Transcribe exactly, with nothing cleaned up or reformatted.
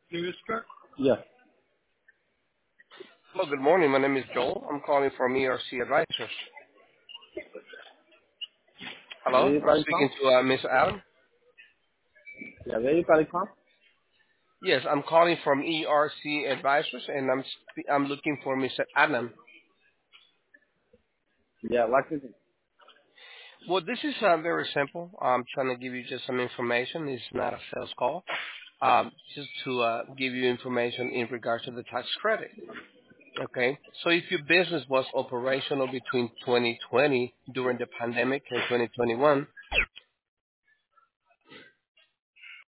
Yes. Hello, good morning. My name is Joel. I'm calling from E R C Advisors. Hello, Where you I'm calling from? speaking to uh, Miss Adam. Yeah, where you calling from? Yes, I'm calling from E R C Advisors, and I'm sp- I'm looking for Mister Adam. Yeah, what is it? Well, this is uh, very simple. I'm trying to give you just some information. It's not a sales call. Um, just to uh, give you information in regards to the tax credit. Okay, so if your business was operational between twenty twenty during the pandemic and twenty twenty-one,